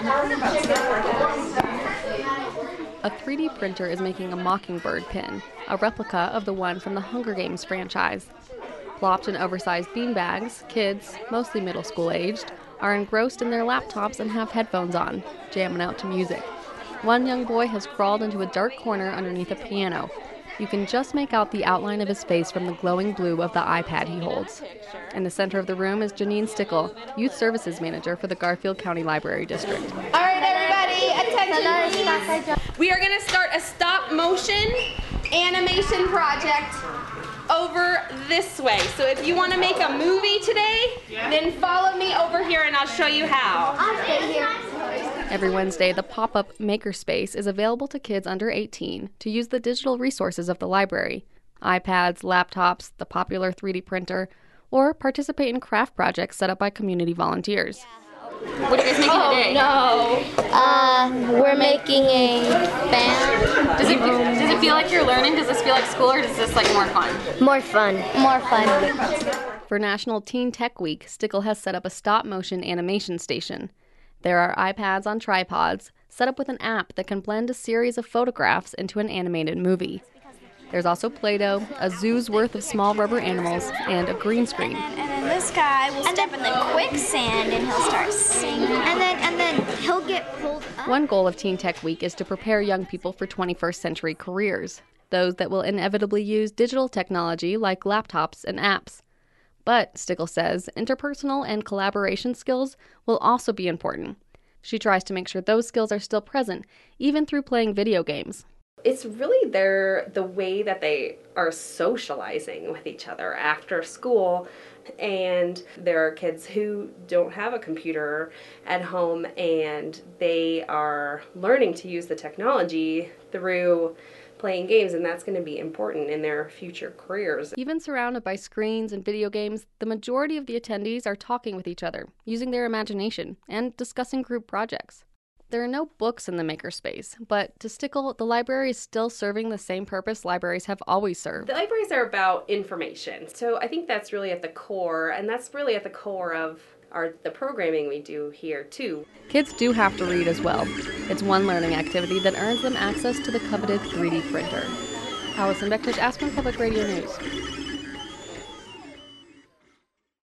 A 3D printer is making a mockingbird pin, a replica of the one from the Hunger Games franchise. Plopped in oversized beanbags, kids, mostly middle school aged, are engrossed in their laptops and have headphones on, jamming out to music. One young boy has crawled into a dark corner underneath a piano. You can just make out the outline of his face from the glowing blue of the iPad he holds. In the center of the room is Janine Stickle, Youth Services Manager for the Garfield County Library District. All right, everybody, attention please. We are going to start a stop motion animation project over this way. So if you want to make a movie today, then follow me over here and I'll show you how. I'll stay here. Every Wednesday, the pop-up Makerspace is available to kids under 18 to use the digital resources of the library, iPads, laptops, the popular 3D printer, or participate in craft projects set up by community volunteers. What are you guys making today? No. We're making a fan. Does it feel like you're learning? Does this feel like school or is this like more fun? More fun. More fun. For National Teen Tech Week, Stickle has set up a stop-motion animation station. There are iPads on tripods, set up with an app that can blend a series of photographs into an animated movie. There's also Play-Doh, a zoo's worth of small rubber animals, and a green screen. And then this guy will step in the quicksand and he'll start singing. And then he'll get pulled up. One goal of Teen Tech Week is to prepare young people for 21st century careers, those that will inevitably use digital technology like laptops and apps. But, Stickle says, interpersonal and collaboration skills will also be important. She tries to make sure those skills are still present, even through playing video games. It's really the way that they are socializing with each other after school. And there are kids who don't have a computer at home and they are learning to use the technology through playing games, and that's going to be important in their future careers. Even surrounded by screens and video games, the majority of the attendees are talking with each other, using their imagination, and discussing group projects. There are no books in the makerspace, but to Stickle, the library is still serving the same purpose libraries have always served. The libraries are about information, so I think that's really at the core, and that's really at the core of the programming we do here too. Kids do have to read as well. It's one learning activity that earns them access to the coveted 3D printer. Allison Becktish, Aspen Public Radio News.